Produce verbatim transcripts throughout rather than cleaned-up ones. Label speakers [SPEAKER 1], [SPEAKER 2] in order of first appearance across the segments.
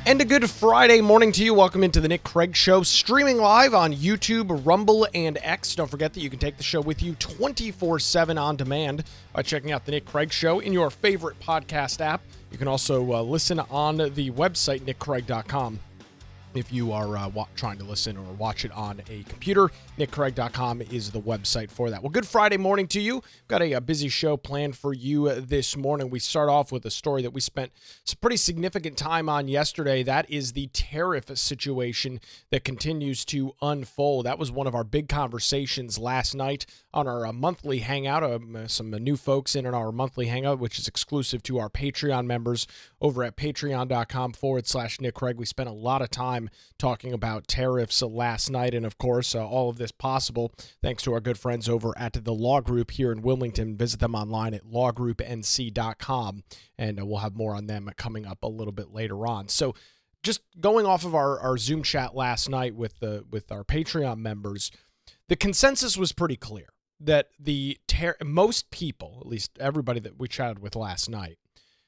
[SPEAKER 1] And a good Friday morning to you. Welcome into the Nick Craig Show, streaming live on YouTube, Rumble, and X. Don't forget that you can take the show with you twenty-four seven on demand by checking out the Nick Craig Show in your favorite podcast app. You can also uh, listen on the website, nick craig dot com. If you are uh, wa- trying to listen or watch it on a computer, nick craig dot com is the website for that. Well, good Friday morning to you. Got a, a busy show planned for you uh, this morning. We start off with a story that we spent some pretty significant time on yesterday. That is the tariff situation that continues to unfold. That was one of our big conversations last night on our uh, monthly hangout. Um, uh, some uh, new folks in our monthly hangout, which is exclusive to our Patreon members over at patreon dot com forward slash Nick Craig. We spent a lot of time talking about tariffs last night, and of course, uh, all of this possible thanks to our good friends over at the Law Group here in Wilmington. Visit them online at law group n c dot com, and uh, we'll have more on them coming up a little bit later on. So just going off of our, our Zoom chat last night with the with our Patreon members, the consensus was pretty clear that the ter- most people, at least everybody that we chatted with last night,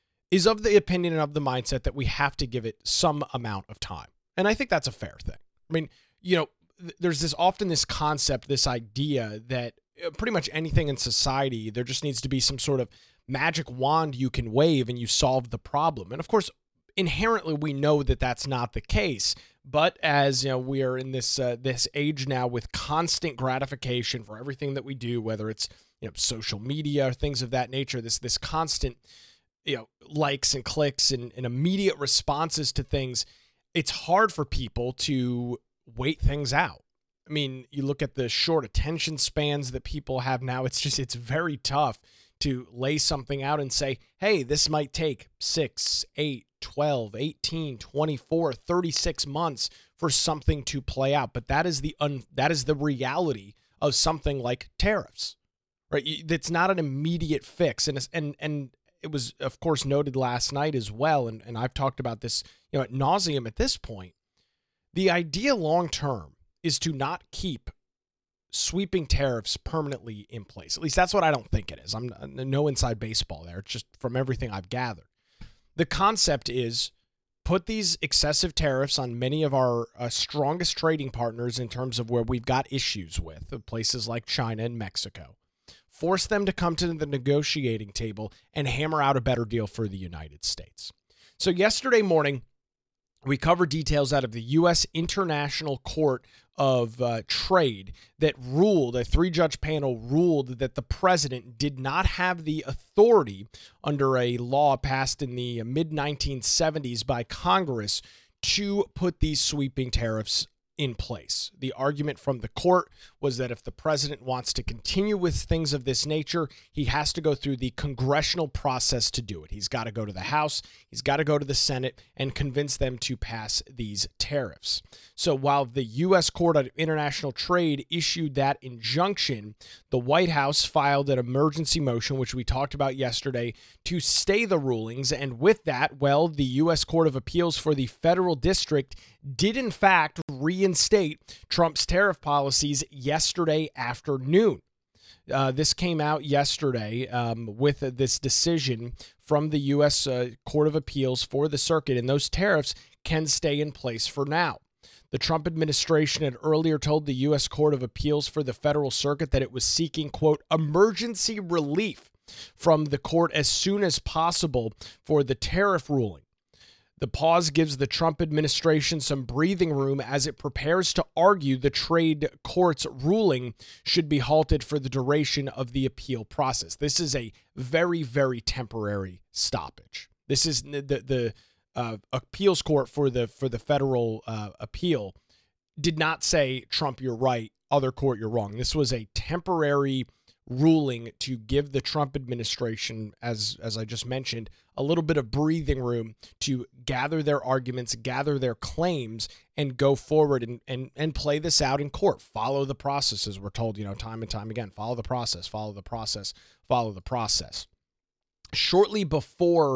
[SPEAKER 1] is of the opinion and of the mindset that we have to give it some amount of time. And I think that's a fair thing. I mean, you know, th- there's this often this concept, this idea that pretty much anything in society, there just needs to be some sort of magic wand you can wave and you solve the problem. And of course, inherently, we know that that's not the case. But as you know, we are in this uh, this age now with constant gratification for everything that we do, whether it's you know social media or things of that nature. This this constant you know likes and clicks and, and immediate responses to things. It's hard for people to wait things out. I mean, you look at the short attention spans that people have now. It's just, it's very tough to lay something out and say, hey, this might take six, eight, twelve, eighteen, twenty-four, thirty-six months for something to play out. But that is the un, that is the reality of something like tariffs, right? It's not an immediate fix. And, and, and, it was, of course, noted last night as well, and, and I've talked about this you know, ad nauseum at this point. The idea long-term is to not keep sweeping tariffs permanently in place. At least that's what I don't think it is. I'm no inside baseball there. It's just from everything I've gathered. The concept is put these excessive tariffs on many of our uh, strongest trading partners in terms of where we've got issues with, places like China and Mexico. Force them to come to the negotiating table and hammer out a better deal for the United States. So yesterday morning, we covered details out of the U S International Court of uh, Trade that ruled, a three-judge panel ruled that the president did not have the authority under a law passed in the mid nineteen seventies by Congress to put these sweeping tariffs in place. The argument from the court was that if the president wants to continue with things of this nature, he has to go through the congressional process to do it. He's got to go to the House, he's got to go to the Senate and convince them to pass these tariffs. So while the U S Court of International Trade issued that injunction, the White House filed an emergency motion, which we talked about yesterday, to stay the rulings. And with that, well, the U S Court of Appeals for the Federal District did in fact reinstate Trump's tariff policies yesterday afternoon. Uh, this came out yesterday um, with uh, this decision from the U S Uh, Court of Appeals for the circuit, and those tariffs can stay in place for now. The Trump administration had earlier told the U S Court of Appeals for the Federal Circuit that it was seeking, quote, emergency relief from the court as soon as possible for the tariff ruling. The pause gives the Trump administration some breathing room as it prepares to argue the trade court's ruling should be halted for the duration of the appeal process. This is a very, very temporary stoppage. This is the the uh, appeals court for the for the federal uh, appeal did not say, Trump, you're right, other court, you're wrong. This was a temporary ruling to give the Trump administration, as as I just mentioned, a little bit of breathing room to gather their arguments, gather their claims, and go forward and and and play this out in court. Follow the process, as we're told, you know, time and time again. Follow the process, follow the process, follow the process. Shortly before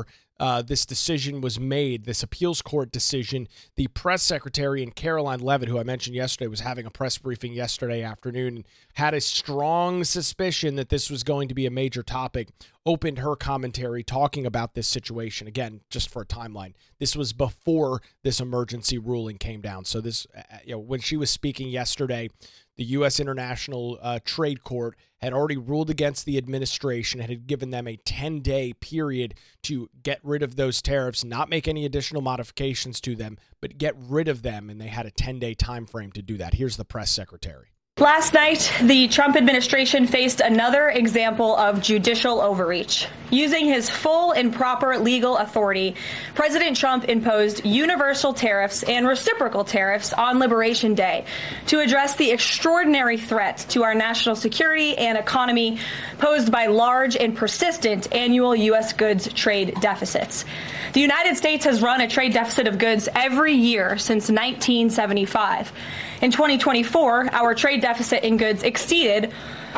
[SPEAKER 1] uh, this decision was made, this appeals court decision, the press secretary and Karoline Leavitt, who I mentioned yesterday, was having a press briefing yesterday afternoon and had a strong suspicion that this was going to be a major topic, opened her commentary talking about this situation. Again, just for a timeline, this was before this emergency ruling came down. So this, you know, when she was speaking yesterday, the U S International uh, Trade Court had already ruled against the administration and had given them a ten-day period to get rid of those tariffs, not make any additional modifications to them, but get rid of them, and they had a ten-day time frame to do that. Here's the press secretary.
[SPEAKER 2] Last night, the Trump administration faced another example of judicial overreach. Using his full and proper legal authority, President Trump imposed universal tariffs and reciprocal tariffs on Liberation Day to address the extraordinary threat to our national security and economy posed by large and persistent annual U S goods trade deficits. The United States has run a trade deficit of goods every year since nineteen seventy-five. In twenty twenty-four, our trade deficit in goods exceeded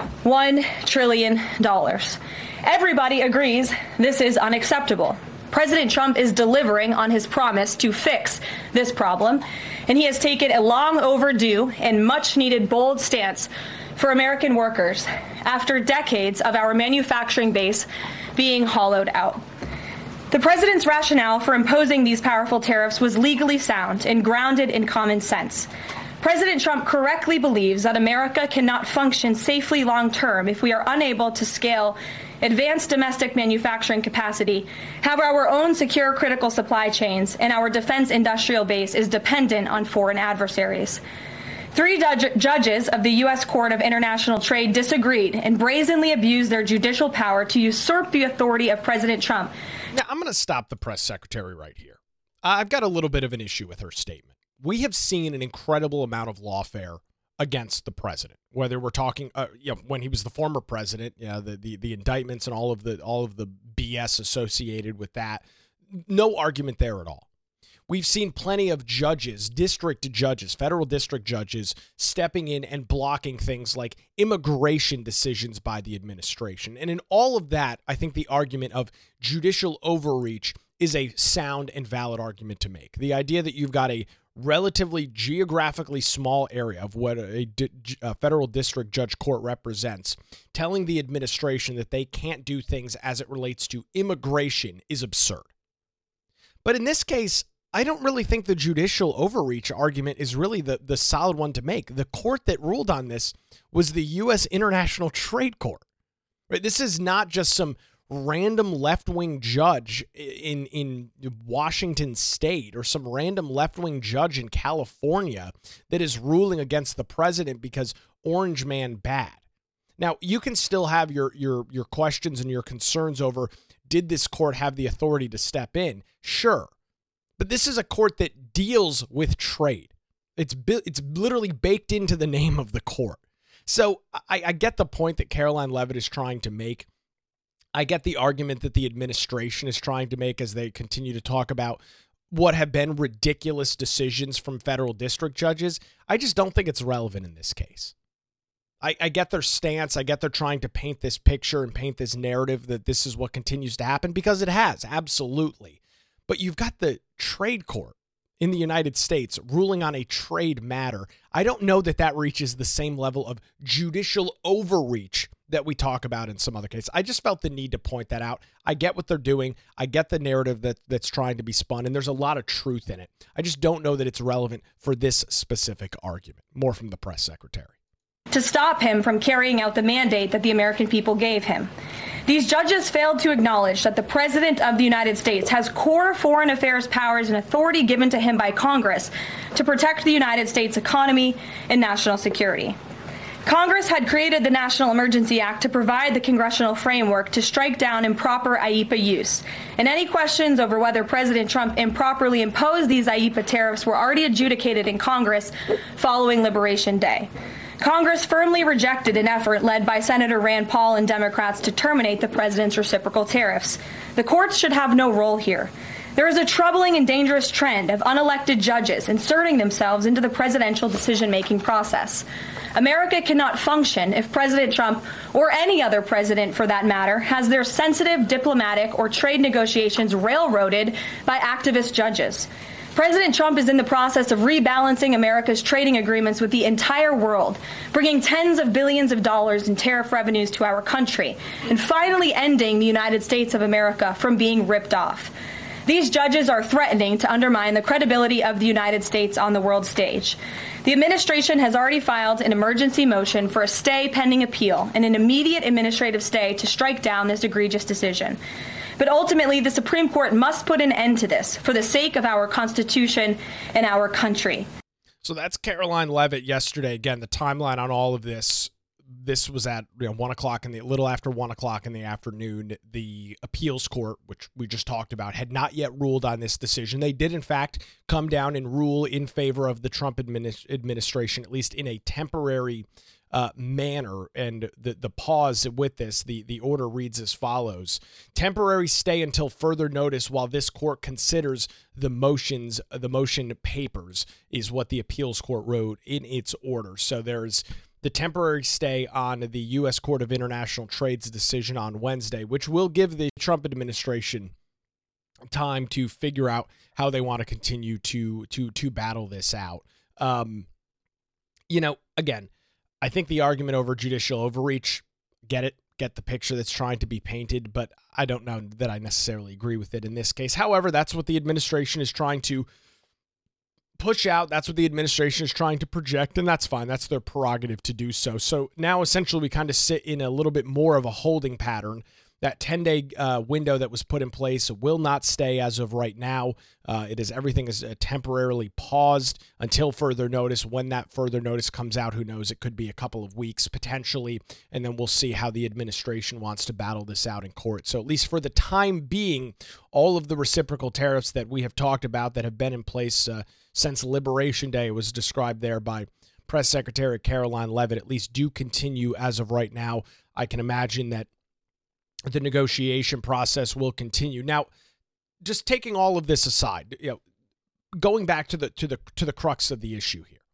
[SPEAKER 2] one trillion dollars. Everybody agrees this is unacceptable. President Trump is delivering on his promise to fix this problem, and he has taken a long overdue and much needed bold stance for American workers after decades of our manufacturing base being hollowed out. The president's rationale for imposing these powerful tariffs was legally sound and grounded in common sense. President Trump correctly believes that America cannot function safely long-term if we are unable to scale advanced domestic manufacturing capacity, have our own secure critical supply chains, and our defense industrial base is dependent on foreign adversaries. Three judge- judges of the U S Court of International Trade disagreed and brazenly abused their judicial power to usurp the authority of President Trump.
[SPEAKER 1] Now, I'm going to stop the press secretary right here. I've got a little bit of an issue with her statement. We have seen an incredible amount of lawfare against the president, whether we're talking, uh, you know, when he was the former president, you know, the, the the indictments and all of the all of the B S associated with that. No argument there at all. We've seen plenty of judges, district judges, federal district judges stepping in and blocking things like immigration decisions by the administration. And in all of that, I think the argument of judicial overreach is a sound and valid argument to make. The idea that you've got a relatively geographically small area of what a, a federal district judge court represents, telling the administration that they can't do things as it relates to immigration is absurd. But in this case, I don't really think the judicial overreach argument is really the, the solid one to make. The court that ruled on this was the U S International Trade Court. Right? This is not just some random left-wing judge in, in Washington State or some random left-wing judge in California that is ruling against the president because Orange Man bad. Now, you can still have your your your questions and your concerns over, did this court have the authority to step in? Sure. But this is a court that deals with trade. It's it's literally baked into the name of the court. So I, I get the point that Karoline Leavitt is trying to make. I get the argument that the administration is trying to make as they continue to talk about what have been ridiculous decisions from federal district judges. I just don't think it's relevant in this case. I, I get their stance. I get they're trying to paint this picture and paint this narrative that this is what continues to happen, because it has, absolutely. But you've got the trade court in the United States ruling on a trade matter. I don't know that that reaches the same level of judicial overreach that we talk about in some other cases. I just felt the need to point that out. I get what they're doing. I get the narrative that that's trying to be spun, and there's a lot of truth in it. I just don't know that it's relevant for this specific argument. More from the press secretary.
[SPEAKER 2] To stop him from carrying out the mandate that the American people gave him. These judges failed to acknowledge that the President of the United States has core foreign affairs powers and authority given to him by Congress to protect the United States economy and national security. Congress had created the National Emergency Act to provide the congressional framework to strike down improper I E P A use. And any questions over whether President Trump improperly imposed these I E P A tariffs were already adjudicated in Congress following Liberation Day. Congress firmly rejected an effort led by Senator Rand Paul and Democrats to terminate the president's reciprocal tariffs. The courts should have no role here. There is a troubling and dangerous trend of unelected judges inserting themselves into the presidential decision-making process. America cannot function if President Trump, or any other president for that matter, has their sensitive diplomatic or trade negotiations railroaded by activist judges. President Trump is in the process of rebalancing America's trading agreements with the entire world, bringing tens of billions of dollars in tariff revenues to our country, and finally ending the United States of America from being ripped off. These judges are threatening to undermine the credibility of the United States on the world stage. The administration has already filed an emergency motion for a stay pending appeal and an immediate administrative stay to strike down this egregious decision. But ultimately, the Supreme Court must put an end to this for the sake of our Constitution and our country.
[SPEAKER 1] So that's Karoline Leavitt yesterday. Again, the timeline on all of this. This was at you know, one o'clock in the, a little after one o'clock in the afternoon. The appeals court, which we just talked about, had not yet ruled on this decision. They did, in fact, come down and rule in favor of the Trump administ- administration, at least in a temporary uh, manner. And the, the pause with this, the, the order reads as follows. Temporary stay until further notice while this court considers the motions, the motion papers, is what the appeals court wrote in its order. So there's the temporary stay on the U S Court of International Trade's decision on Wednesday, which will give the Trump administration time to figure out how they want to continue to to to battle this out. Um, you know, again, I think the argument over judicial overreach, get it, get the picture that's trying to be painted, but I don't know that I necessarily agree with it in this case. However, that's what the administration is trying to push out. That's what the administration is trying to project, and that's fine. That's their prerogative to do so. So now essentially we kind of sit in a little bit more of a holding pattern. That ten-day uh, window that was put in place will not stay as of right now. Uh, it is everything is uh, temporarily paused until further notice. When that further notice comes out, who knows? It could be a couple of weeks potentially, and then we'll see how the administration wants to battle this out in court. So at least for the time being, all of the reciprocal tariffs that we have talked about that have been in place uh, since Liberation Day, was described there by Press Secretary Karoline Leavitt, at least do continue as of right now. I can imagine that the negotiation process will continue. Now, just taking all of this aside, you know, going back to the to the to the crux of the issue here.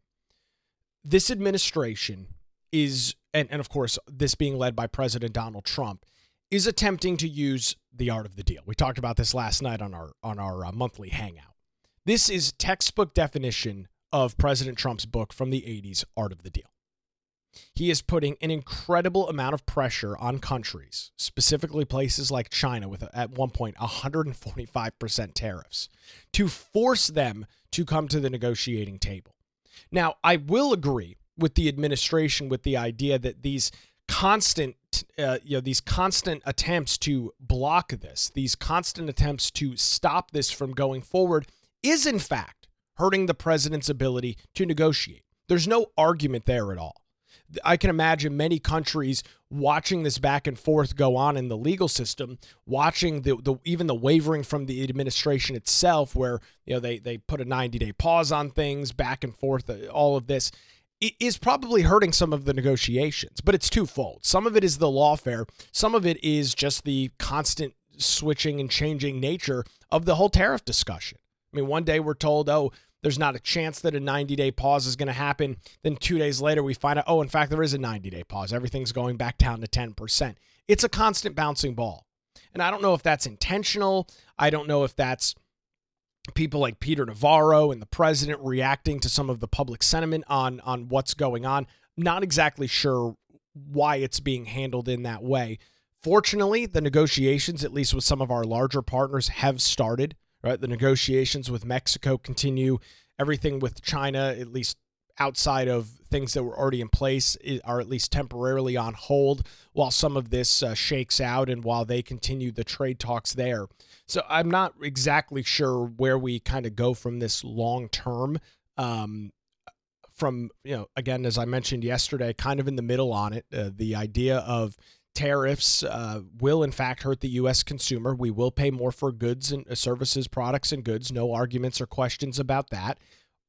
[SPEAKER 1] This administration is, and, and of course, this being led by President Donald Trump, is attempting to use the art of the deal. We talked about this last night on our on our uh, monthly hangout. This is textbook definition of President Trump's book from the eighties, Art of the Deal. He is putting an incredible amount of pressure on countries, specifically places like China with, at one point, one hundred forty-five percent tariffs, to force them to come to the negotiating table. Now, I will agree with the administration with the idea that these constant, uh, you know, these constant attempts to block this, these constant attempts to stop this from going forward is, in fact, hurting the president's ability to negotiate. There's no argument there at all. I can imagine many countries watching this back and forth go on in the legal system, watching the, the even the wavering from the administration itself, where you know they they put a ninety-day pause on things, back and forth, all of this. It is probably hurting some of the negotiations, but it's twofold. Some of it is the lawfare. Some of it is just the constant switching and changing nature of the whole tariff discussion. I mean, one day we're told, oh, there's not a chance that a ninety-day pause is going to happen. Then two days later, we find out, oh, in fact, there is a ninety-day pause. Everything's going back down to ten percent. It's a constant bouncing ball. And I don't know if that's intentional. I don't know if that's people like Peter Navarro and the president reacting to some of the public sentiment on, on what's going on. Not exactly sure why it's being handled in that way. Fortunately, the negotiations, at least with some of our larger partners, have started. Right, the negotiations with Mexico continue. Everything with China, at least outside of things that were already in place, are at least temporarily on hold while some of this uh, shakes out and while they continue the trade talks there. So I'm not exactly sure where we kind of go from this long term. Um, from, you know, again, as I mentioned yesterday, kind of in the middle on it, uh, the idea of tariffs uh, will, in fact, hurt the U S consumer. We will pay more for goods and uh, services, products and goods. No arguments or questions about that.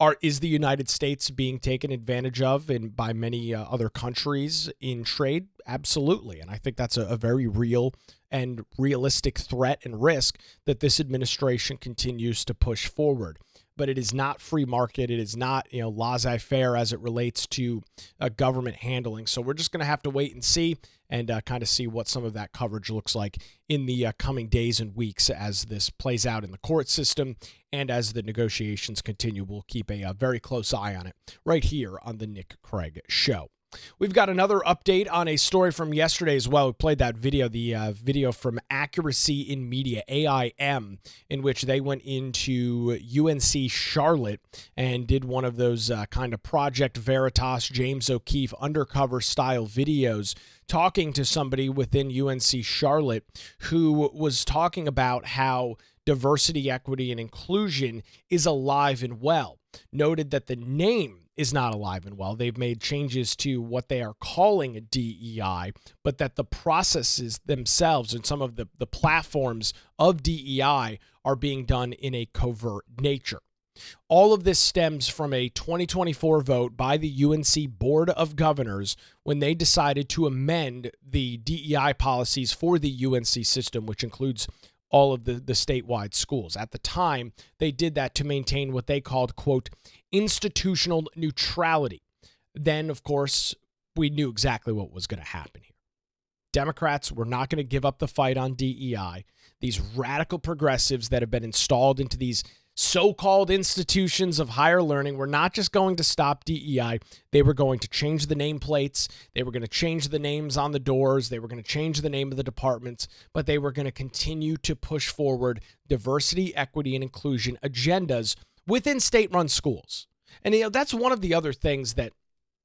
[SPEAKER 1] Are, is the United States being taken advantage of in, by many uh, other countries in trade? Absolutely. And I think that's a, a very real and realistic threat and risk that this administration continues to push forward. But it is not free market. It is not, you know, laissez-faire as it relates to uh, government handling. So we're just going to have to wait and see and uh, kind of see what some of that coverage looks like in the uh, coming days and weeks as this plays out in the court system and as the negotiations continue. We'll keep a, a very close eye on it right here on the Nick Craig Show. We've got another update on a story from yesterday as well. We played that video, the uh, video from Accuracy in Media, A I M, in which they went into U N C Charlotte and did one of those uh, kind of Project Veritas, James O'Keefe undercover style videos, talking to somebody within U N C Charlotte who was talking about how diversity, equity, and inclusion is alive and well. Noted that the name is not alive and well. They've made changes to what they are calling a D E I, but that the processes themselves and some of the, the platforms of D E I are being done in a covert nature. All of this stems from a twenty twenty-four vote by the U N C Board of Governors when they decided to amend the D E I policies for the U N C system, which includes all of the, the statewide schools. At the time, they did that to maintain what they called, quote, institutional neutrality. Then, of course, we knew exactly what was going to happen here. Democrats were not going to give up the fight on D E I. These radical progressives that have been installed into these so-called institutions of higher learning were not just going to stop D E I. They were going to change the nameplates. They were going to change the names on the doors. They were going to change the name of the departments, but they were going to continue to push forward diversity, equity, and inclusion agendas within state-run schools. And you know, that's one of the other things that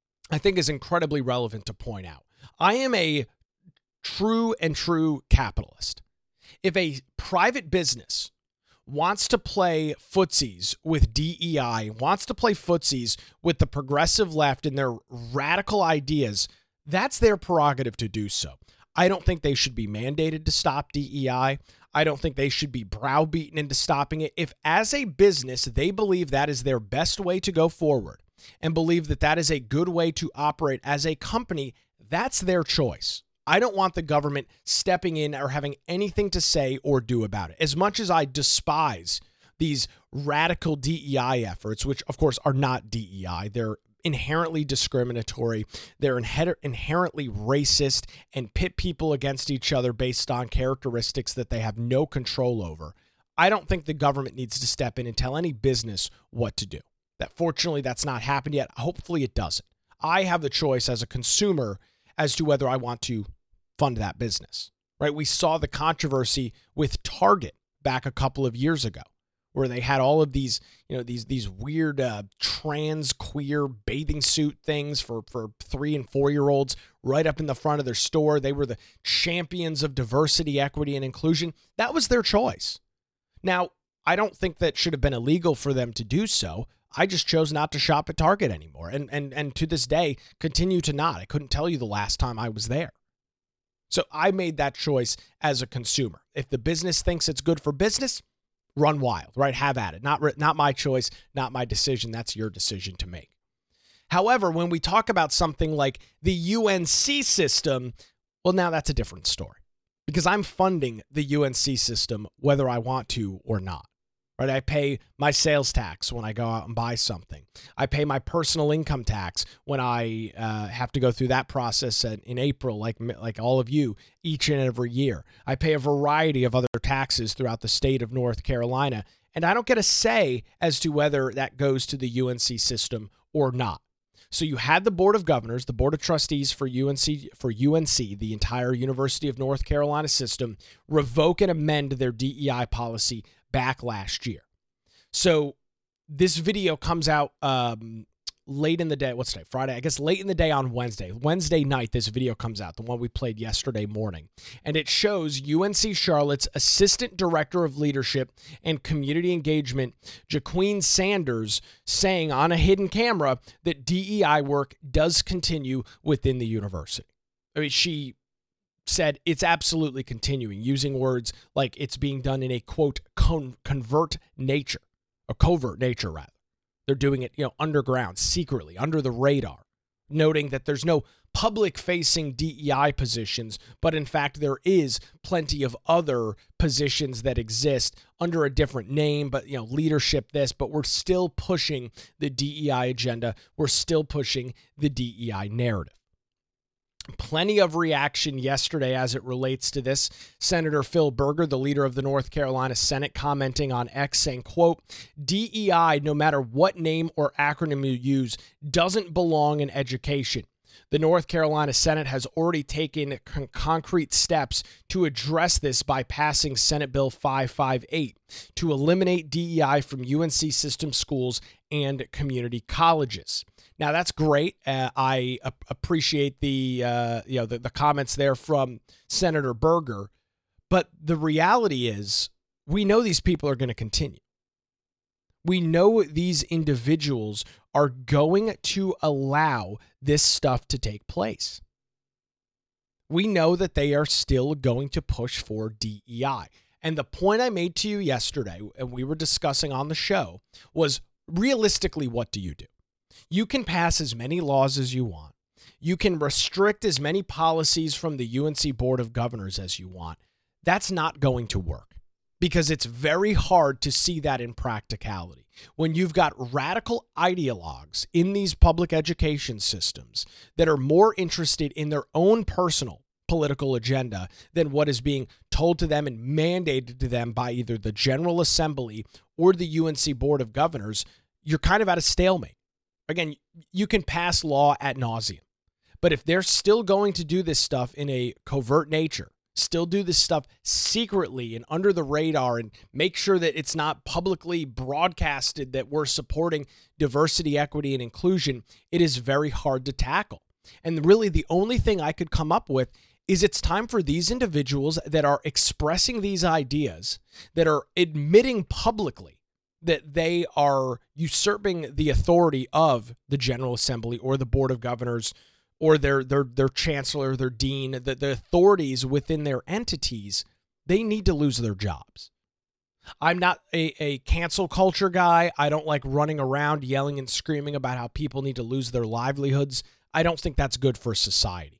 [SPEAKER 1] I think is incredibly relevant to point out. I am a true and true capitalist. If a private business wants to play footsies with D E I, wants to play footsies with the progressive left and their radical ideas, that's their prerogative to do so. I don't think they should be mandated to stop D E I. I don't think they should be browbeaten into stopping it. If as a business, they believe that is their best way to go forward and believe that that is a good way to operate as a company, that's their choice. I don't want the government stepping in or having anything to say or do about it. As much as I despise these radical D E I efforts, which of course are not D E I, they're inherently discriminatory, they're inherently racist and pit people against each other based on characteristics that they have no control over. I don't think the government needs to step in and tell any business what to do. That fortunately, that's not happened yet. Hopefully it doesn't. I have the choice as a consumer as to whether I want to fund that business, right? We saw the controversy with Target back a couple of years ago, where they had all of these, you know, these these weird uh, trans queer bathing suit things for for three and four year olds right up in the front of their store. They were the champions of diversity, equity, and inclusion. That was their choice. Now, I don't think that should have been illegal for them to do so. I just chose not to shop at Target anymore, and and and to this day continue to not. I couldn't tell you the last time I was there. So I made that choice as a consumer. If the business thinks it's good for business, run wild, right? Have at it. Not, not my choice, not my decision. That's your decision to make. However, when we talk about something like the U N C system, well, now that's a different story because I'm funding the U N C system whether I want to or not. Right? I pay my sales tax when I go out and buy something. I pay my personal income tax when I uh, have to go through that process in, in April, like like all of you, each and every year. I pay a variety of other taxes throughout the state of North Carolina, and I don't get a say as to whether that goes to the U N C system or not. So you had the Board of Governors, the Board of Trustees for U N C, for U N C, the entire University of North Carolina system, revoke and amend their D E I policy back last year. So this video comes out um, late in the day. What's today? Friday? I guess late in the day on Wednesday. Wednesday night, this video comes out, the one we played yesterday morning. And it shows U N C Charlotte's Assistant Director of Leadership and Community Engagement, Jaqueen Sanders, saying on a hidden camera that D E I work does continue within the university. I mean, she said it's absolutely continuing, using words like it's being done in a, quote, con- convert nature, a covert nature, rather. They're doing it, you know, underground, secretly, under the radar, noting that there's no public-facing D E I positions, but in fact, there is plenty of other positions that exist under a different name, but, you know, leadership this, but we're still pushing the D E I agenda. We're still pushing the D E I narrative. Plenty of reaction yesterday as it relates to this. Senator Phil Berger, the leader of the North Carolina Senate, commenting on X saying, quote, D E I, no matter what name or acronym you use, doesn't belong in education. The North Carolina Senate has already taken con- concrete steps to address this by passing Senate Bill five fifty-eight to eliminate D E I from U N C system schools and community colleges. Now, that's great. Uh, I a- appreciate the, uh, you know, the, the comments there from Senator Berger. But the reality is we know these people are going to continue. We know these individuals are going to allow this stuff to take place. We know that they are still going to push for D E I. And the point I made to you yesterday, and we were discussing on the show, was realistically, what do you do? You can pass as many laws as you want. You can restrict as many policies from the U N C Board of Governors as you want. That's not going to work, because it's very hard to see that in practicality. When you've got radical ideologues in these public education systems that are more interested in their own personal political agenda than what is being told to them and mandated to them by either the General Assembly or the U N C Board of Governors, you're kind of at a stalemate. Again, you can pass law ad nauseum, but if they're still going to do this stuff in a covert nature, still do this stuff secretly and under the radar, and make sure that it's not publicly broadcasted that we're supporting diversity, equity, and inclusion, it is very hard to tackle. And really, the only thing I could come up with is it's time for these individuals that are expressing these ideas, that are admitting publicly that they are usurping the authority of the General Assembly or the Board of Governors or their their their chancellor, their dean, the, the authorities within their entities, they need to lose their jobs. I'm not a, a cancel culture guy. I don't like running around yelling and screaming about how people need to lose their livelihoods. I don't think that's good for society.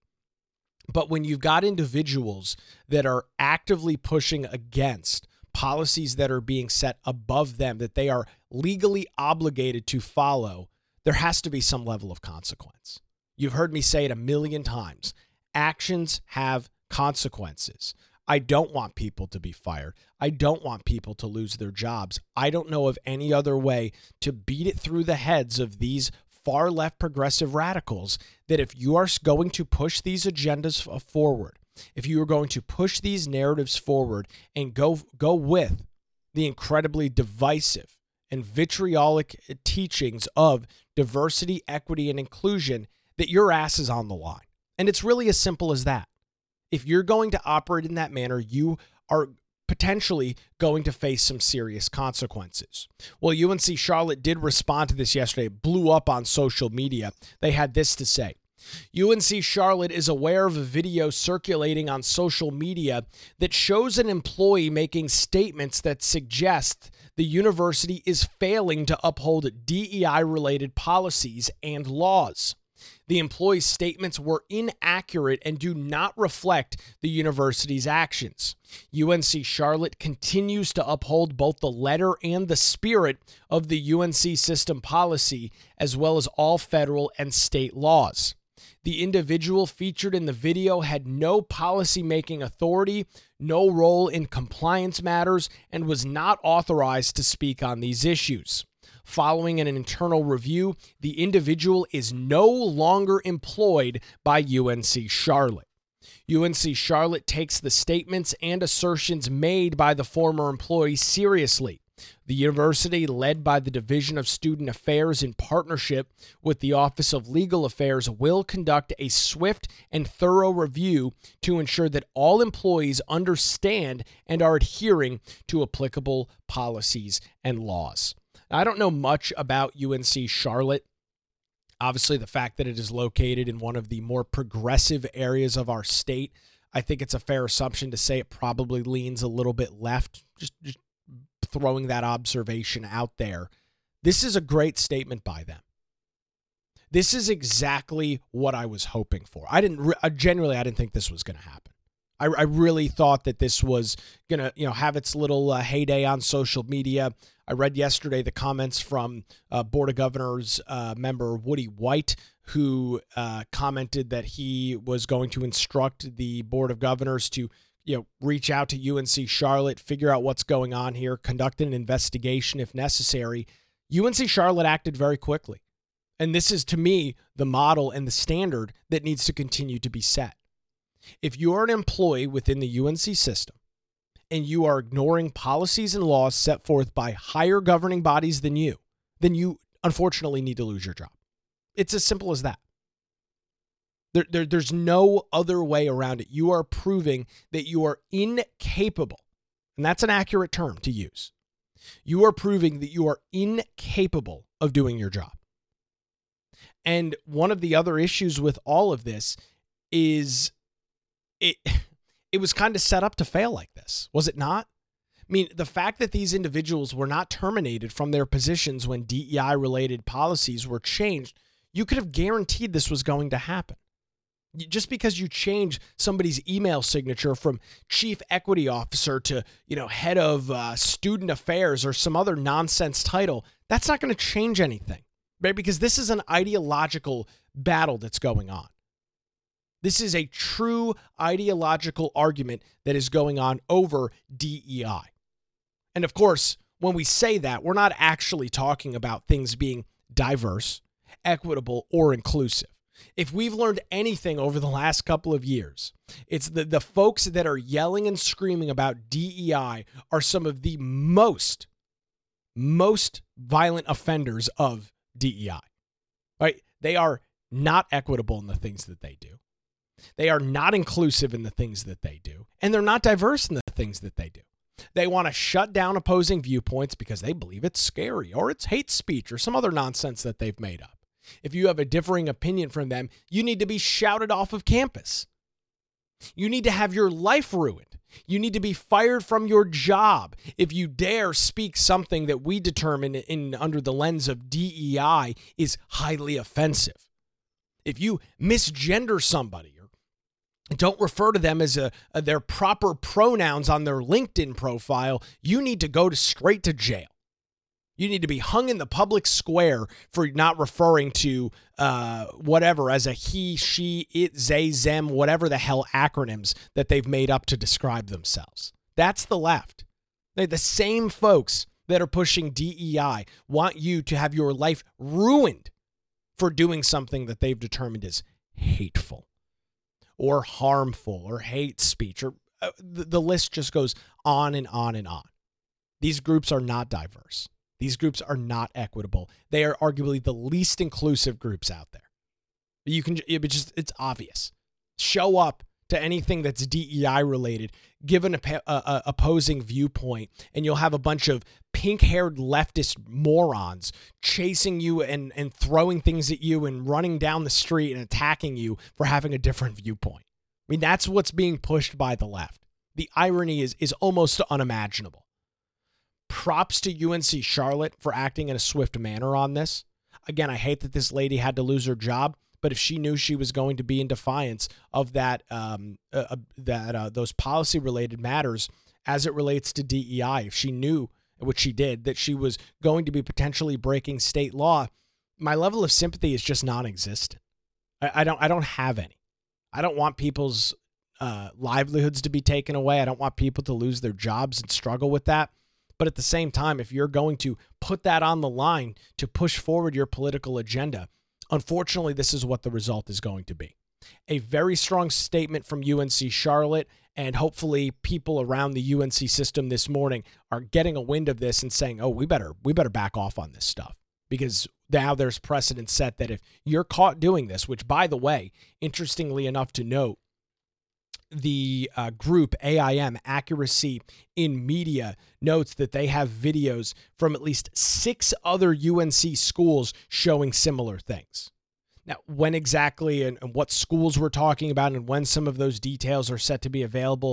[SPEAKER 1] But when you've got individuals that are actively pushing against policies that are being set above them, that they are legally obligated to follow, there has to be some level of consequence. You've heard me say it a million times. Actions have consequences. I don't want people to be fired. I don't want people to lose their jobs. I don't know of any other way to beat it through the heads of these far left progressive radicals that if you are going to push these agendas forward, if you are going to push these narratives forward and go go with the incredibly divisive and vitriolic teachings of diversity, equity, and inclusion, that your ass is on the line. And it's really as simple as that. If you're going to operate in that manner, you are potentially going to face some serious consequences. Well, U N C Charlotte did respond to this yesterday, blew up on social media. They had this to say. U N C Charlotte is aware of a video circulating on social media that shows an employee making statements that suggest the university is failing to uphold D E I-related policies and laws. The employee's statements were inaccurate and do not reflect the university's actions. U N C Charlotte continues to uphold both the letter and the spirit of the U N C system policy, as well as all federal and state laws. The individual featured in the video had no policy-making authority, no role in compliance matters, and was not authorized to speak on these issues. Following an internal review, the individual is no longer employed by U N C Charlotte. U N C Charlotte takes the statements and assertions made by the former employee seriously. The university, led by the Division of Student Affairs in partnership with the Office of Legal Affairs, will conduct a swift and thorough review to ensure that all employees understand and are adhering to applicable policies and laws. I don't know much about U N C Charlotte. Obviously, the fact that it is located in one of the more progressive areas of our state, I think it's a fair assumption to say it probably leans a little bit left. Just, just throwing that observation out there. This is a great statement by them. This is exactly what I was hoping for. I didn't re- genuinely, I didn't think this was going to happen. I, I really thought that this was going to, you know, have its little uh, heyday on social media. I read yesterday the comments from uh, Board of Governors uh, member Woody White, who uh, commented that he was going to instruct the Board of Governors to, you know, reach out to U N C Charlotte, figure out what's going on here, conduct an investigation if necessary. U N C Charlotte acted very quickly. And this is, to me, the model and the standard that needs to continue to be set. If you're an employee within the U N C system and you are ignoring policies and laws set forth by higher governing bodies than you, then you unfortunately need to lose your job. It's as simple as that. There, there, there's no other way around it. You are proving that you are incapable, and that's an accurate term to use. You are proving that you are incapable of doing your job. And one of the other issues with all of this is it it was kind of set up to fail like this, was it not? I mean, the fact that these individuals were not terminated from their positions when D E I-related policies were changed, you could have guaranteed this was going to happen. Just because you change somebody's email signature from chief equity officer to, you know, head of uh, student affairs or some other nonsense title, that's not going to change anything. Right? Because this is an ideological battle that's going on. This is a true ideological argument that is going on over D E I. And of course, when we say that, we're not actually talking about things being diverse, equitable, or inclusive. If we've learned anything over the last couple of years, it's the, the folks that are yelling and screaming about D E I are some of the most, most violent offenders of D E I, right? They are not equitable in the things that they do. They are not inclusive in the things that they do. And they're not diverse in the things that they do. They want to shut down opposing viewpoints because they believe it's scary or it's hate speech or some other nonsense that they've made up. If you have a differing opinion from them, you need to be shouted off of campus. You need to have your life ruined. You need to be fired from your job if you dare speak something that we determine in under the lens of D E I is highly offensive. If you misgender somebody or don't refer to them as a, a their proper pronouns on their LinkedIn profile, you need to go to straight to jail. You need to be hung in the public square for not referring to uh, whatever as a he, she, it, they, them, whatever the hell acronyms that they've made up to describe themselves. That's the left. They're the same folks that are pushing D E I want you to have your life ruined for doing something that they've determined is hateful or harmful or hate speech. Or uh, the, the list just goes on and on and on. These groups are not diverse. These groups are not equitable. They are arguably the least inclusive groups out there. You can, it just, it's obvious. Show up to anything that's D E I related, give an a, a, opposing viewpoint, and you'll have a bunch of pink-haired leftist morons chasing you and, and throwing things at you and running down the street and attacking you for having a different viewpoint. I mean, that's what's being pushed by the left. The irony is is almost unimaginable. Props to U N C Charlotte for acting in a swift manner on this. Again, I hate that this lady had to lose her job, but if she knew she was going to be in defiance of that, um, uh, that uh, those policy-related matters as it relates to D E I, if she knew, which she did, that she was going to be potentially breaking state law, my level of sympathy is just non-existent. I, I don't, I don't have any. I don't want people's uh, livelihoods to be taken away. I don't want people to lose their jobs and struggle with that. But at the same time, if you're going to put that on the line to push forward your political agenda, unfortunately, this is what the result is going to be. A very strong statement from U N C Charlotte, and hopefully people around the U N C system this morning are getting a wind of this and saying, oh, we better we better back off on this stuff. Because now there's precedent set that if you're caught doing this, which, by the way, interestingly enough to note, the uh, group A I M, Accuracy in Media, notes that they have videos from at least six other U N C schools showing similar things. Now, when exactly and, and what schools we're talking about and when some of those details are set to be available,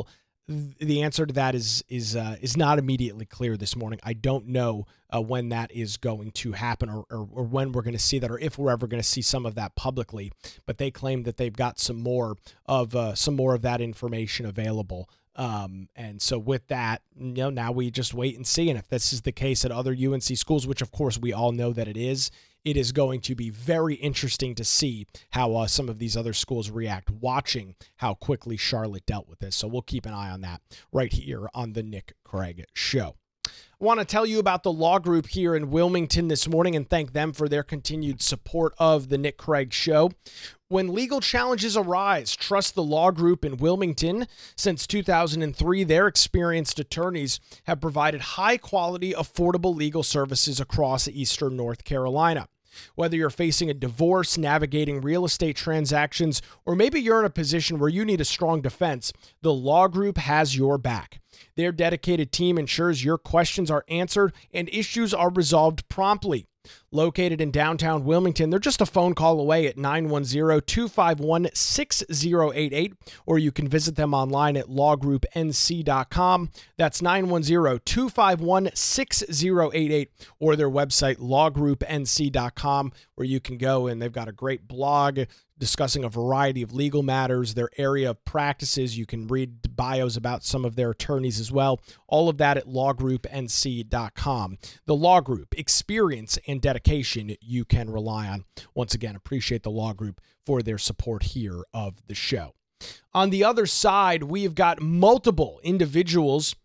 [SPEAKER 1] the answer to that is is uh, is not immediately clear this morning. I don't know uh, when that is going to happen, or, or, or when we're going to see that, or if we're ever going to see some of that publicly. But they claim that they've got some more of uh, some more of that information available. Um, and so with that, you know, now we just wait and see. And if this is the case at other U N C schools, which of course we all know that it is, it is going to be very interesting to see how uh, some of these other schools react, watching how quickly Charlotte dealt with this. So we'll keep an eye on that right here on the Nick Craig Show. I want to tell you about the Law Group here in Wilmington this morning and thank them for their continued support of the Nick Craig Show. When legal challenges arise, trust the Law Group in Wilmington. Since two thousand three, their experienced attorneys have provided high-quality, affordable legal services across eastern North Carolina. Whether you're facing a divorce, navigating real estate transactions, or maybe you're in a position where you need a strong defense, the Law Group has your back. Their dedicated team ensures your questions are answered and issues are resolved promptly. Located in downtown Wilmington, they're just a phone call away at nine one zero, two five one, six zero eight eight, or you can visit them online at law group n c dot com. That's nine one zero, two five one, six zero eight eight, or their website, law group n c dot com, where you can go, and they've got a great blog discussing a variety of legal matters, their area of practices. You can read bios about some of their attorneys as well. All of that at law group n c dot com. The Law Group, experience and dedication you can rely on. Once again, appreciate the Law Group for their support here of the show. On the other side, we've got multiple individuals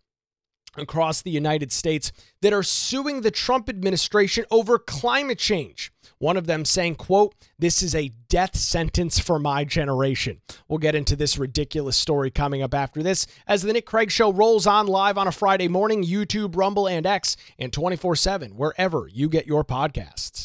[SPEAKER 1] across the United States that are suing the Trump administration over climate change. One of them saying, quote, "This is a death sentence for my generation." We'll get into this ridiculous story coming up after this as the Nick Craig Show rolls on live on a Friday morning, YouTube, Rumble, and X, and twenty-four seven, wherever you get your podcasts.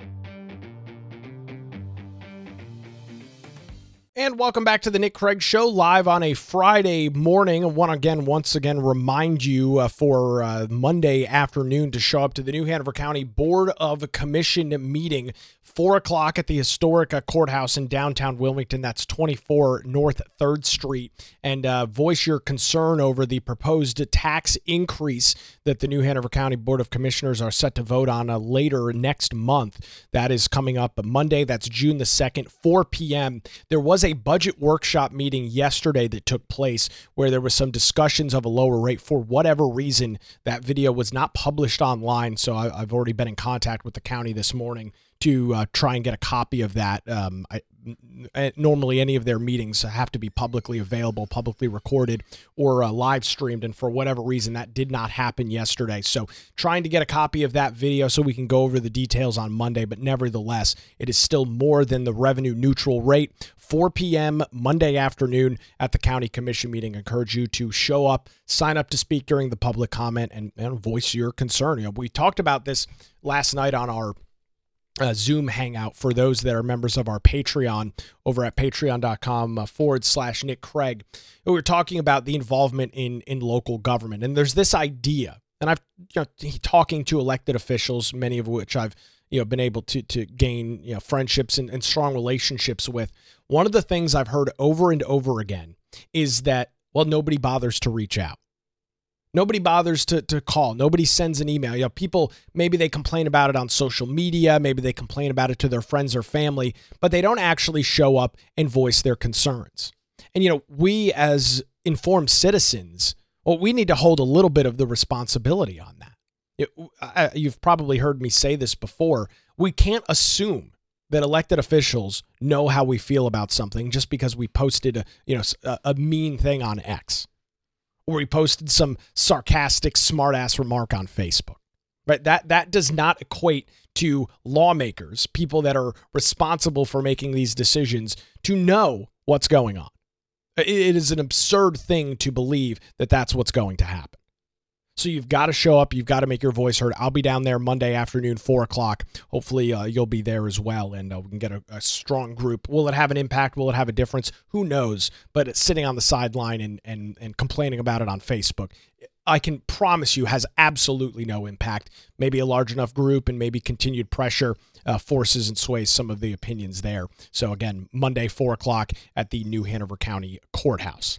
[SPEAKER 1] And welcome back to the Nick Craig Show, live on a Friday morning. I want to again, once again, remind you uh, for uh, Monday afternoon to show up to the New Hanover County Board of Commission meeting, four o'clock at the historic uh, courthouse in downtown Wilmington. That's twenty-four North third Street, and uh, voice your concern over the proposed tax increase that the New Hanover County Board of Commissioners are set to vote on uh, later next month. That is coming up Monday. That's June the second, four p.m. There was a budget workshop meeting yesterday that took place where there was some discussions of a lower rate. For whatever reason, that video was not published online, so I, I've already been in contact with the county this morning to uh, try and get a copy of that. Um, I, normally, any of their meetings have to be publicly available, publicly recorded, or uh, live streamed, and for whatever reason, that did not happen yesterday. So trying to get a copy of that video so we can go over the details on Monday, but nevertheless, it is still more than the revenue neutral rate. four p.m. Monday afternoon at the county commission meeting. I encourage you to show up, sign up to speak during the public comment, and, and voice your concern. You know, we talked about this last night on our Uh, Zoom hangout for those that are members of our Patreon over at patreon.com uh, forward slash Nick Craig. We were talking about the involvement in, in local government. And there's this idea, and I've, you know, talking to elected officials, many of which I've, you know, been able to, to gain, you know, friendships and, and strong relationships with. One of the things I've heard over and over again is that, well, nobody bothers to reach out. Nobody bothers to, to call. Nobody sends an email. You know, people, maybe they complain about it on social media. Maybe they complain about it to their friends or family, but they don't actually show up and voice their concerns. And, you know, we as informed citizens, well, we need to hold a little bit of the responsibility on that. It, I, you've probably heard me say this before. We can't assume that elected officials know how we feel about something just because we posted a, you know, a, a mean thing on X, or we posted some sarcastic, smartass remark on Facebook, right? That that does not equate to lawmakers, people that are responsible for making these decisions, to know what's going on. It is an absurd thing to believe that that's what's going to happen. So you've got to show up. You've got to make your voice heard. I'll be down there Monday afternoon, four o'clock. Hopefully uh, you'll be there as well, and uh, we can get a, a strong group. Will it have an impact? Will it have a difference? Who knows? But it's sitting on the sideline and, and, and complaining about it on Facebook, I can promise you, has absolutely no impact. Maybe a large enough group and maybe continued pressure uh, forces and sways some of the opinions there. So again, Monday, four o'clock at the New Hanover County Courthouse.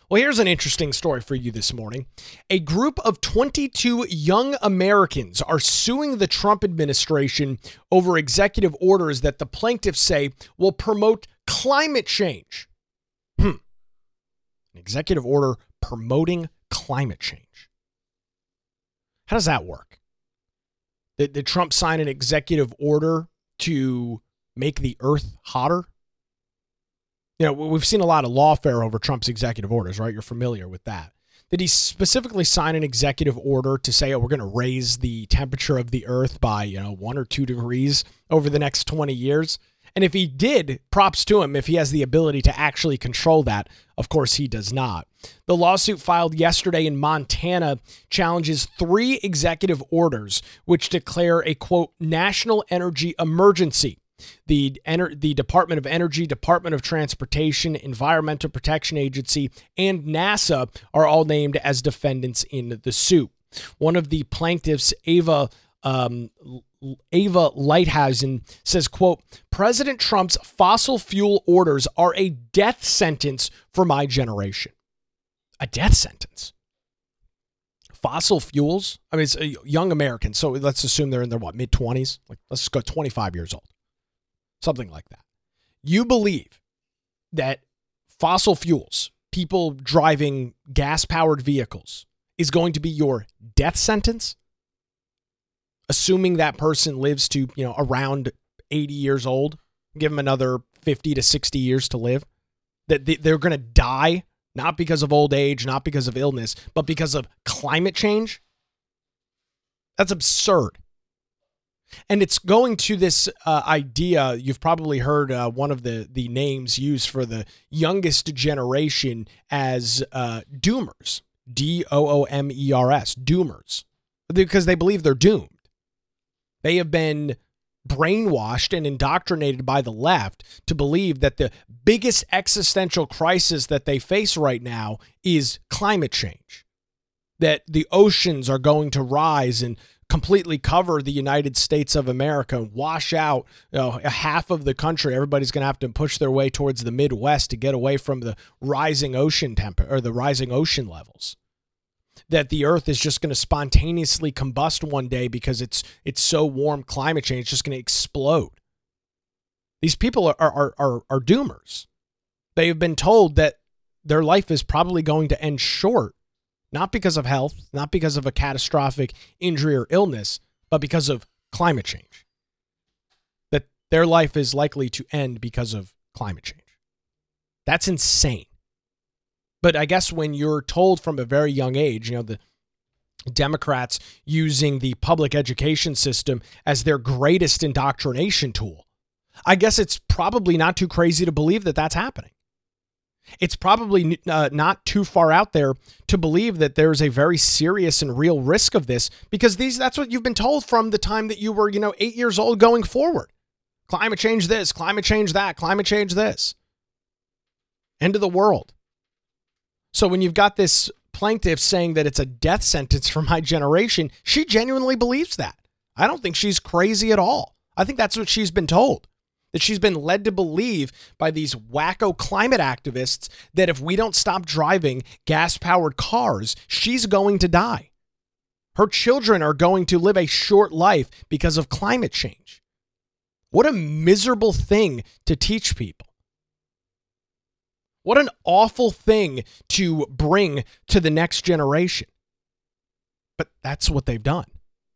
[SPEAKER 1] Well, here's an interesting story for you this morning. A group of twenty-two young Americans are suing the Trump administration over executive orders that the plaintiffs say will promote climate change. Hmm. An executive order promoting climate change. How does that work? Did, did Trump sign an executive order to make the earth hotter? You know, we've seen a lot of lawfare over Trump's executive orders, right? You're familiar with that. Did he specifically sign an executive order to say, oh, we're going to raise the temperature of the earth by, you know, one or two degrees over the next twenty years? And if he did, props to him if he has the ability to actually control that. Of course, he does not. The lawsuit filed yesterday in Montana challenges three executive orders which declare a, quote, national energy emergency. The, Ener- the Department of Energy, Department of Transportation, Environmental Protection Agency, and NASA are all named as defendants in the suit. One of the plaintiffs, Ava um, Ava Lighthizer, says, quote, President Trump's fossil fuel orders are a death sentence for my generation. A death sentence? Fossil fuels? I mean, it's a young American, so let's assume they're in their, what, mid-twenties? Like, let's just go twenty-five years old. Something like that. You believe that fossil fuels, people driving gas-powered vehicles, is going to be your death sentence? Assuming that person lives to, you know, around eighty years old, give them another fifty to sixty years to live, that they're going to die, not because of old age, not because of illness, but because of climate change? That's absurd. And it's going to this uh, idea, you've probably heard uh, one of the, the names used for the youngest generation as uh, doomers, D O O M E R S, doomers, because they believe they're doomed. They have been brainwashed and indoctrinated by the left to believe that the biggest existential crisis that they face right now is climate change, that the oceans are going to rise and completely cover the United States of America and wash out, you know, a half of the country. Everybody's going to have to push their way towards the Midwest to get away from the rising ocean temp or the rising ocean levels. That the earth is just going to spontaneously combust one day because it's it's so warm. Climate change is just going to explode. These people are are are are doomers. They have been told that their life is probably going to end short. Not because of health, not because of a catastrophic injury or illness, but because of climate change. That their life is likely to end because of climate change. That's insane. But I guess when you're told from a very young age, you know, the Democrats using the public education system as their greatest indoctrination tool, I guess it's probably not too crazy to believe that that's happening. It's probably uh, not too far out there to believe that there's a very serious and real risk of this, because these that's what you've been told from the time that you were, you know, eight years old going forward. Climate change this, climate change that, climate change this. End of the world. So when you've got this plaintiff saying that it's a death sentence for my generation, she genuinely believes that. I don't think she's crazy at all. I think that's what she's been told. That she's been led to believe by these wacko climate activists that if we don't stop driving gas-powered cars, she's going to die. Her children are going to live a short life because of climate change. What a miserable thing to teach people. What an awful thing to bring to the next generation. But that's what they've done.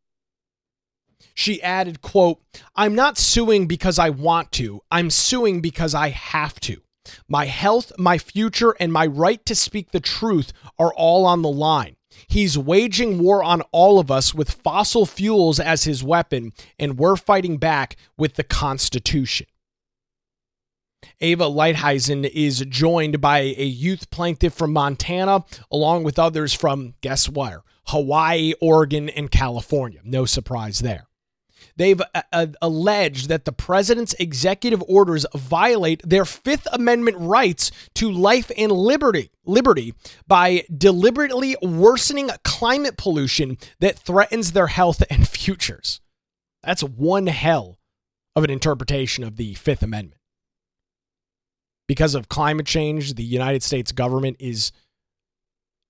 [SPEAKER 1] She added, quote, I'm not suing because I want to. I'm suing because I have to. My health, my future, and my right to speak the truth are all on the line. He's waging war on all of us with fossil fuels as his weapon, and we're fighting back with the Constitution. Ava Lighthizer is joined by a youth plaintiff from Montana, along with others from, guess where? Hawaii, Oregon, and California. No surprise there. They've uh, alleged that the president's executive orders violate their Fifth Amendment rights to life and liberty, liberty by deliberately worsening climate pollution that threatens their health and futures. That's one hell of an interpretation of the Fifth Amendment. Because of climate change, the United States government is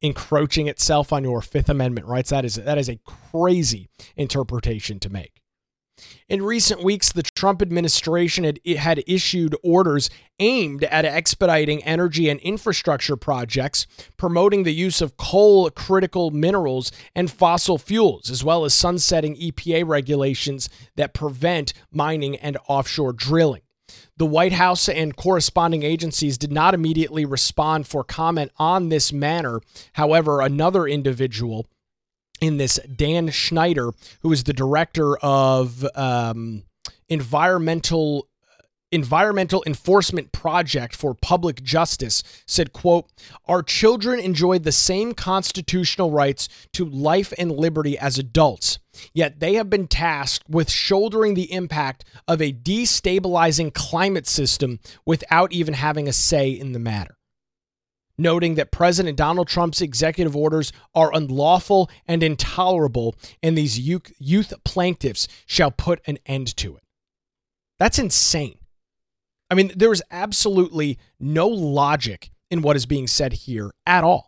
[SPEAKER 1] encroaching itself on your Fifth Amendment rights. That is, that is a crazy interpretation to make. In recent weeks, the Trump administration had, had issued orders aimed at expediting energy and infrastructure projects, promoting the use of coal-critical minerals and fossil fuels, as well as sunsetting E P A regulations that prevent mining and offshore drilling. The White House and corresponding agencies did not immediately respond for comment on this matter. However, another individual in this, Dan Schneider, who is the director of um, environmental environmental enforcement project for public justice, said, quote, "Our children enjoy the same constitutional rights to life and liberty as adults, yet they have been tasked with shouldering the impact of a destabilizing climate system without even having a say in the matter," noting that President Donald Trump's executive orders are unlawful and intolerable, and these youth, youth plaintiffs shall put an end to it. That's insane. I mean, there is absolutely no logic in what is being said here at all.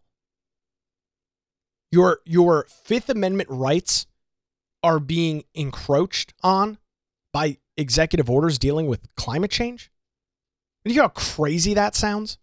[SPEAKER 1] Your, your Fifth Amendment rights are being encroached on by executive orders dealing with climate change. You hear how crazy that sounds?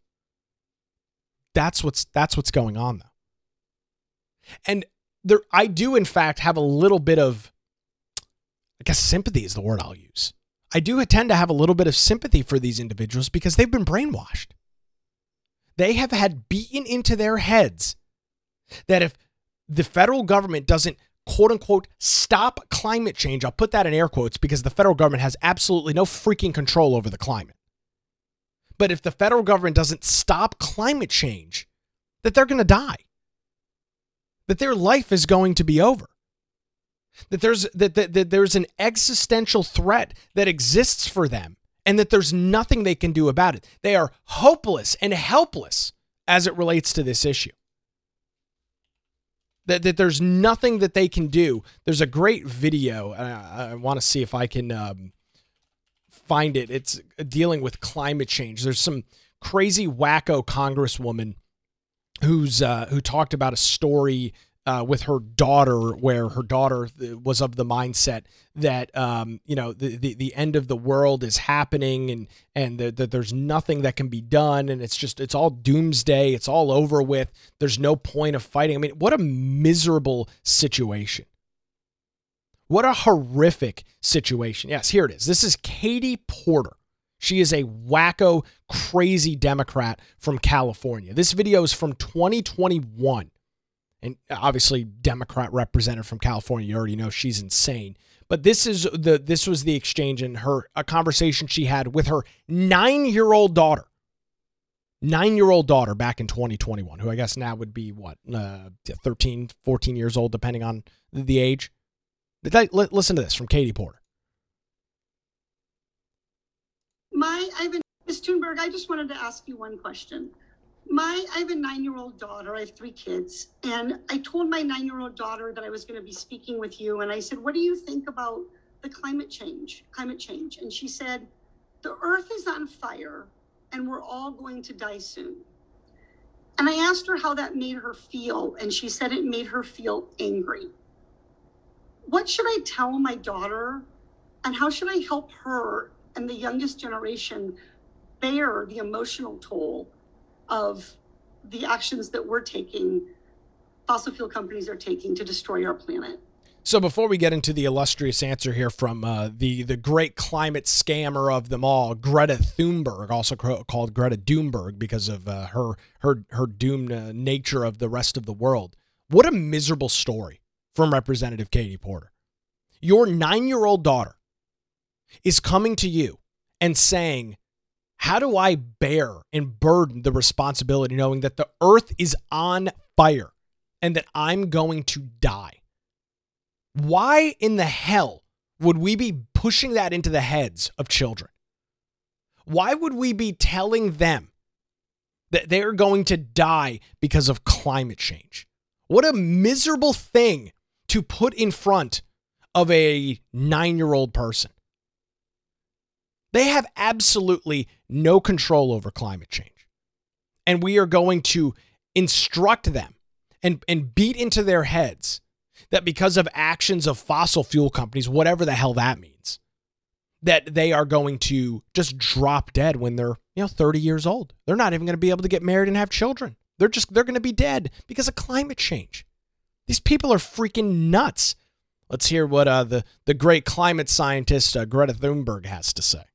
[SPEAKER 1] That's what's that's what's going on, though. And there, I do, in fact, have a little bit of, I guess sympathy is the word I'll use. I do tend to have a little bit of sympathy for these individuals because they've been brainwashed. They have had beaten into their heads that if the federal government doesn't, quote unquote, stop climate change, I'll put that in air quotes because the federal government has absolutely no freaking control over the climate. But if the federal government doesn't stop climate change, that they're going to die. That their life is going to be over. That there's that, that, that there's an existential threat that exists for them and that there's nothing they can do about it. They are hopeless and helpless as it relates to this issue. That, that there's nothing that they can do. There's a great video. Uh, I want to see if I can um, find it. It's dealing with climate change. There's some crazy wacko congresswoman who's uh, who talked about a story uh, with her daughter, where her daughter was of the mindset that um, you know the, the the end of the world is happening, and and that the, there's nothing that can be done, and it's just it's all doomsday. It's all over with. There's no point of fighting. I mean, what a miserable situation. What a horrific situation. Yes, here it is. This is Katie Porter. She is a wacko, crazy Democrat from California. This video is from twenty twenty-one. And obviously, Democrat representative from California, you already know she's insane. But this is the this was the exchange in her a conversation she had with her nine-year-old daughter. Nine-year-old daughter back in twenty twenty-one, who I guess now would be, what, uh, thirteen, fourteen years old, depending on the age. Listen to this from Katie Porter.
[SPEAKER 3] My, I have a, Miz Thunberg, I just wanted to ask you one question. My, I have a nine-year-old daughter. I have three kids. And I told my nine-year-old daughter that I was going to be speaking with you. And I said, what do you think about the climate change, climate change? And she said, the earth is on fire and we're all going to die soon. And I asked her how that made her feel. And she said it made her feel angry. What should I tell my daughter? And how should I help her and the youngest generation bear the emotional toll of the actions that we're taking, fossil fuel companies are taking to destroy our planet?
[SPEAKER 1] So before we get into the illustrious answer here from uh, the, the great climate scammer of them all, Greta Thunberg, also called Greta Doomberg because of uh, her, her, her doomed uh, nature of the rest of the world. What a miserable story from Representative Katie Porter. Your nine-year-old daughter is coming to you and saying, how do I bear and burden the responsibility knowing that the earth is on fire and that I'm going to die? Why in the hell would we be pushing that into the heads of children? Why would we be telling them that they're going to die because of climate change? What a miserable thing to put in front of a nine-year-old person. They have absolutely no control over climate change. And we are going to instruct them and, and beat into their heads that because of actions of fossil fuel companies, whatever the hell that means, that they are going to just drop dead when they're, you know, thirty years old. They're not even going to be able to get married and have children. They're just, they're going to be dead because of climate change. These people are freaking nuts. Let's hear what uh, the, the great climate scientist uh, Greta Thunberg has to say.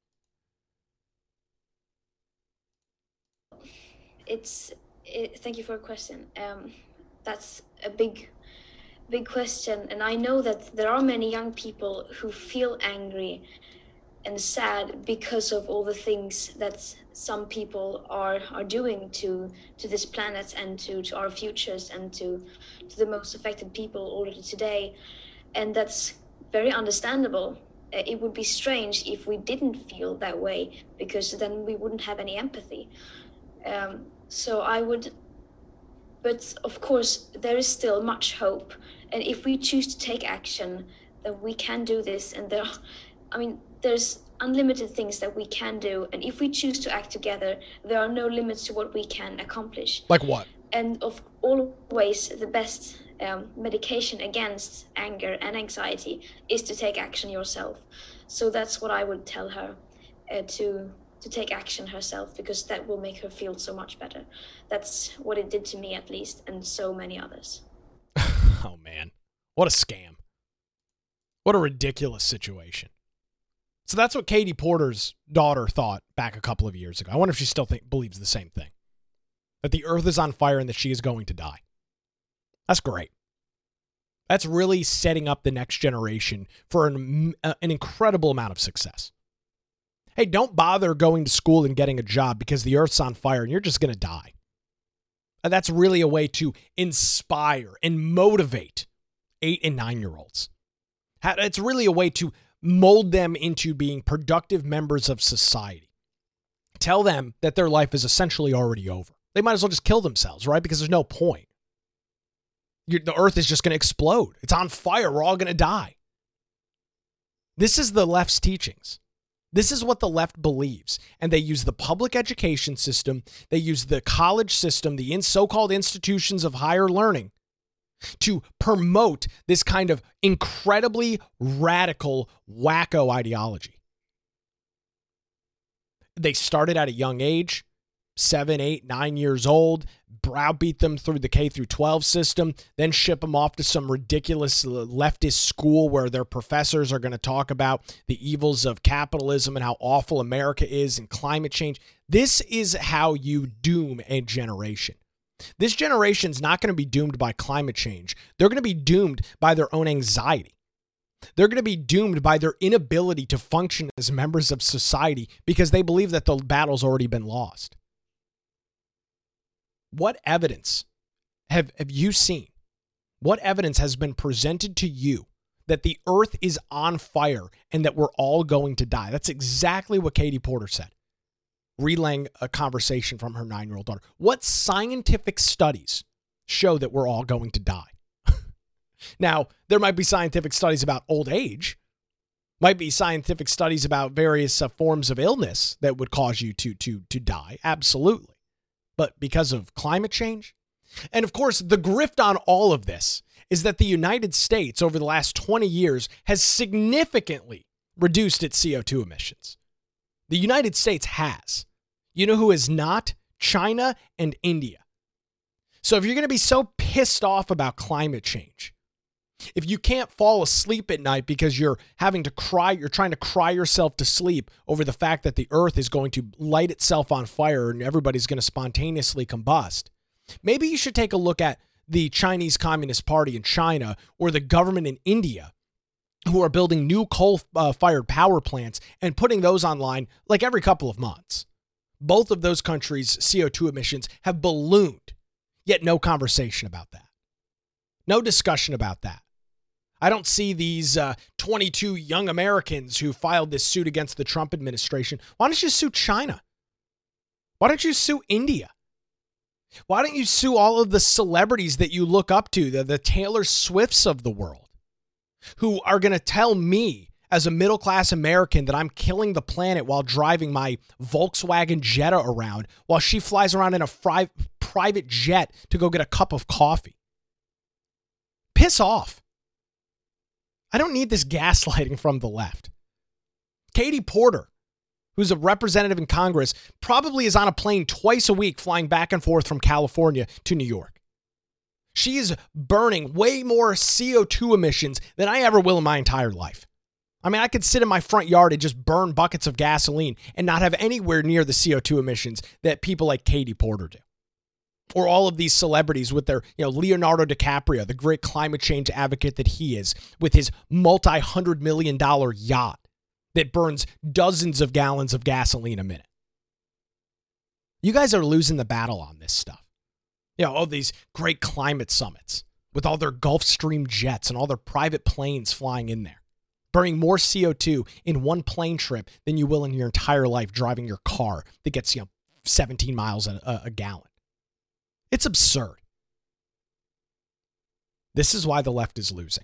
[SPEAKER 4] It's, it, thank you for a question. Um, that's a big, big question. And I know that there are many young people who feel angry and sad because of all the things that some people are are doing to to this planet and to, to our futures and to, to the most affected people already today. And that's very understandable. It would be strange if we didn't feel that way, because then we wouldn't have any empathy. Um, so I would, but of course there is still much hope. And if we choose to take action, then we can do this. And there, I mean, there's unlimited things that we can do. And if we choose to act together, there are no limits to what we can accomplish.
[SPEAKER 1] Like what?
[SPEAKER 4] And of always the best um, medication against anger and anxiety is to take action yourself. So that's what I would tell her, uh, to to take action herself, because that will make her feel so much better. That's what it did to me, at least, and so many others.
[SPEAKER 1] Oh man, what a scam. What a ridiculous situation. So that's what Katie Porter's daughter thought back a couple of years ago. I wonder if she still think, believes the same thing. That the earth is on fire and that she is going to die. That's great. That's really setting up the next generation for an, uh, an incredible amount of success. Hey, don't bother going to school and getting a job because the earth's on fire and you're just going to die. And that's really a way to inspire and motivate eight and nine-year-olds. It's really a way to mold them into being productive members of society. Tell them that their life is essentially already over. They might as well just kill themselves, right? Because there's no point. You're, the earth is just going to explode. It's on fire. We're all going to die. This is the left's teachings. This is what the left believes. And they use the public education system. They use the college system, the in so-called institutions of higher learning, to promote this kind of incredibly radical, wacko ideology. They started at a young age, seven, eight, nine years old, browbeat them through the K through twelve system, then ship them off to some ridiculous leftist school where their professors are going to talk about the evils of capitalism and how awful America is and climate change. This is how you doom a generation. This generation's not going to be doomed by climate change. They're going to be doomed by their own anxiety. They're going to be doomed by their inability to function as members of society because they believe that the battle's already been lost. What evidence have, have you seen? What evidence has been presented to you that the earth is on fire and that we're all going to die? That's exactly what Katie Porter said, relaying a conversation from her nine-year-old daughter. What scientific studies show that we're all going to die? Now, there might be scientific studies about old age, might be scientific studies about various uh, forms of illness that would cause you to, to, to die. Absolutely. But because of climate change? And of course, the grift on all of this is that the United States over the last twenty years has significantly reduced its C O two emissions. The United States has. You know who is not? China and India. So if you're going to be so pissed off about climate change, if you can't fall asleep at night because you're having to cry, you're trying to cry yourself to sleep over the fact that the earth is going to light itself on fire and everybody's going to spontaneously combust, maybe you should take a look at the Chinese Communist Party in China or the government in India, who are building new coal-fired power plants and putting those online like every couple of months. Both of those countries' C O two emissions have ballooned, yet no conversation about that. No discussion about that. I don't see these uh, twenty-two young Americans who filed this suit against the Trump administration. Why don't you sue China? Why don't you sue India? Why don't you sue all of the celebrities that you look up to, the, the Taylor Swifts of the world, who are going to tell me as a middle-class American that I'm killing the planet while driving my Volkswagen Jetta around while she flies around in a fri- private jet to go get a cup of coffee? piss off. I don't need this gaslighting from the left. Katie Porter, who's a representative in Congress, probably is on a plane twice a week flying back and forth from California to New York. She is burning way more C O two emissions than I ever will in my entire life. I mean, I could sit in my front yard and just burn buckets of gasoline and not have anywhere near the C O two emissions that people like Katie Porter do. Or all of these celebrities with their, you know, Leonardo DiCaprio, the great climate change advocate that he is, with his multi-hundred million dollar yacht that burns dozens of gallons of gasoline a minute. You guys are losing the battle on this stuff. You know, all these great climate summits with all their Gulfstream jets and all their private planes flying in there, burning more C O two in one plane trip than you will in your entire life driving your car that gets, you know, seventeen miles a, a, a gallon. It's absurd. This is why the left is losing.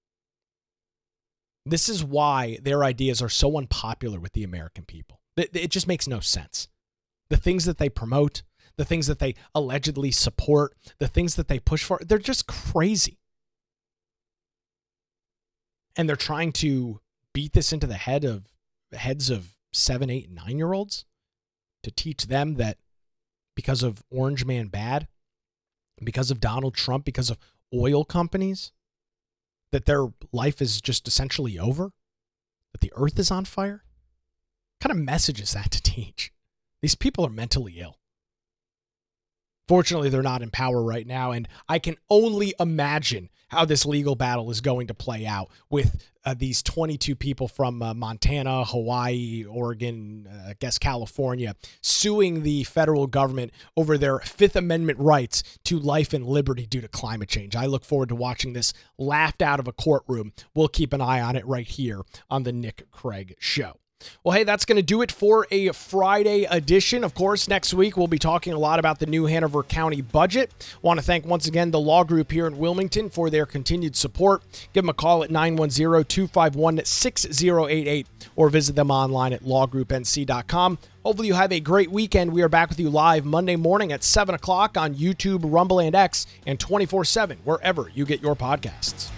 [SPEAKER 1] This is why their ideas are so unpopular with the American people. It, it just makes no sense. The things that they promote, the things that they allegedly support, the things that they push for, they're just crazy. And they're trying to beat this into the head of heads of seven, eight, nine-year-olds to teach them that because of Orange Man Bad, because of Donald Trump, because of oil companies, that their life is just essentially over, that the earth is on fire. What kind of message is that to teach? These people are mentally ill. Fortunately, they're not in power right now, and I can only imagine how this legal battle is going to play out with uh, these twenty-two people from uh, Montana, Hawaii, Oregon, uh, I guess California, suing the federal government over their Fifth Amendment rights to life and liberty due to climate change. I look forward to watching this laughed out of a courtroom. We'll keep an eye on it right here on the Nick Craig Show. Well, hey, that's going to do it for a Friday edition. Of course, next week we'll be talking a lot about the new Hanover County budget. Want to thank once again the Law Group here in Wilmington for their continued support. Give them a call at nine one zero, two five one, six zero eight eight or visit them online at law group n c dot com. Hopefully you have a great weekend. We are back with you live Monday morning at seven o'clock on YouTube, Rumble, and X, and twenty-four seven wherever you get your podcasts.